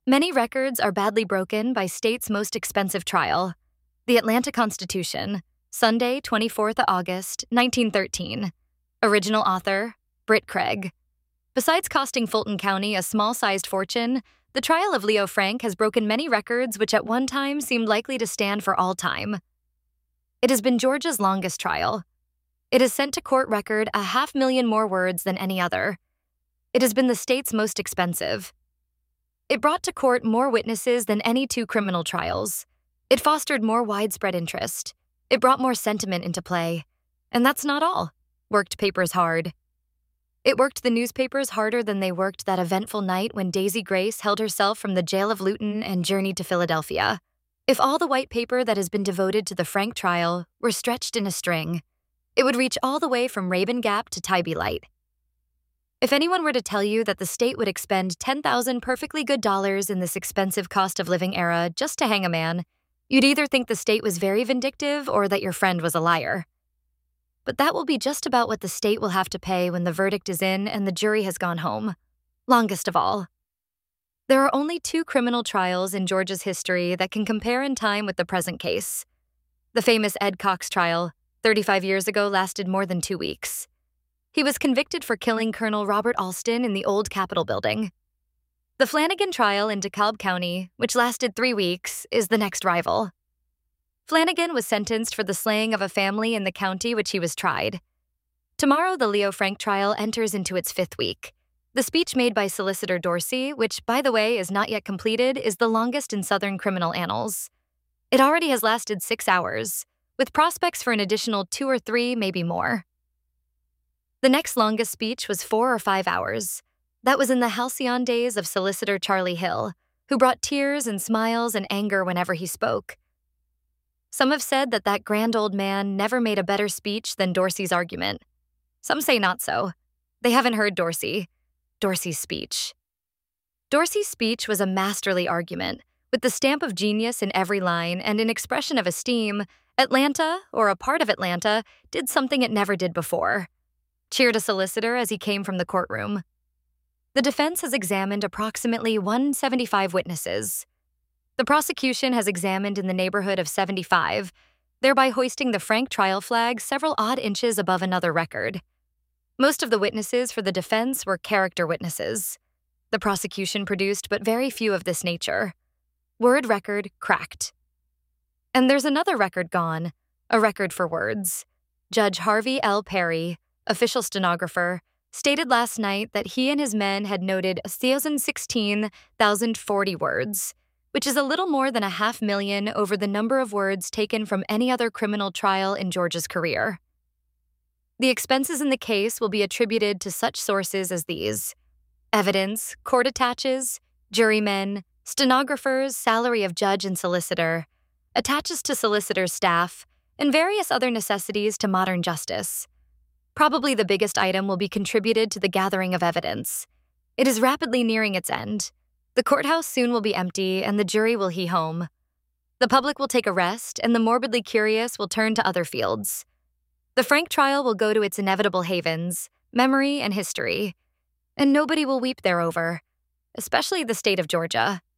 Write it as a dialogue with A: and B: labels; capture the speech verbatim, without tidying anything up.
A: Many records are badly broken by state's most expensive trial, the Atlanta Constitution, Sunday, twenty-fourth of August, nineteen thirteen. Original author, Britt Craig. Besides costing Fulton County a small-sized fortune, the trial of Leo Frank has broken many records which at one time seemed likely to stand for all time. It has been Georgia's longest trial. It has sent to court record a half million more words than any other. It has been the state's most expensive. It brought to court more witnesses than any two criminal trials. It fostered more widespread interest. It brought more sentiment into play. And that's not all. Worked papers hard. It worked the newspapers harder than they worked that eventful night when Daisy Grace held herself from the jail of Luton and journeyed to Philadelphia. If all the white paper that has been devoted to the Frank trial were stretched in a string, it would reach all the way from Rabun Gap to Tybee Light. If anyone were to tell you that the state would expend ten thousand perfectly good dollars in this expensive cost of living era just to hang a man, you'd either think the state was very vindictive or that your friend was a liar. But that will be just about what the state will have to pay when the verdict is in and the jury has gone home. Longest of all. There are only two criminal trials in Georgia's history that can compare in time with the present case. The famous Ed Cox trial, thirty-five years ago, lasted more than two weeks. He was convicted for killing Colonel Robert Alston in the old Capitol building. The Flanagan trial in DeKalb County, which lasted three weeks, is the next rival. Flanagan was sentenced for the slaying of a family in the county which he was tried. Tomorrow, the Leo Frank trial enters into its fifth week. The speech made by Solicitor Dorsey, which, by the way, is not yet completed, is the longest in Southern criminal annals. It already has lasted six hours, with prospects for an additional two or three, maybe more. The next longest speech was four or five hours. That was in the halcyon days of Solicitor Charlie Hill, who brought tears and smiles and anger whenever he spoke. Some have said that that grand old man never made a better speech than Dorsey's argument. Some say not so. They haven't heard Dorsey. Dorsey's speech. Dorsey's speech was a masterly argument, with the stamp of genius in every line and an expression of esteem. Atlanta, or a part of Atlanta, did something it never did before. Cheered a solicitor as he came from the courtroom. The defense has examined approximately one hundred seventy-five witnesses. The prosecution has examined in the neighborhood of seventy-five, thereby hoisting the Frank trial flag several odd inches above another record. Most of the witnesses for the defense were character witnesses. The prosecution produced but very few of this nature. Word record cracked. And there's another record gone, a record for words. Judge Harvey L. Perry, official stenographer, stated last night that he and his men had noted one thousand sixteen thousand forty words, which is a little more than a half million over the number of words taken from any other criminal trial in Georgia's career. The expenses in the case will be attributed to such sources as these: evidence, court attaches, jurymen, stenographers, salary of judge and solicitor, attaches to solicitor's staff, and various other necessities to modern justice. Probably the biggest item will be contributed to the gathering of evidence. It is rapidly nearing its end. The courthouse soon will be empty, and the jury will he home. The public will take a rest, and the morbidly curious will turn to other fields. The Frank trial will go to its inevitable havens, memory and history, and nobody will weep thereover, especially the state of Georgia.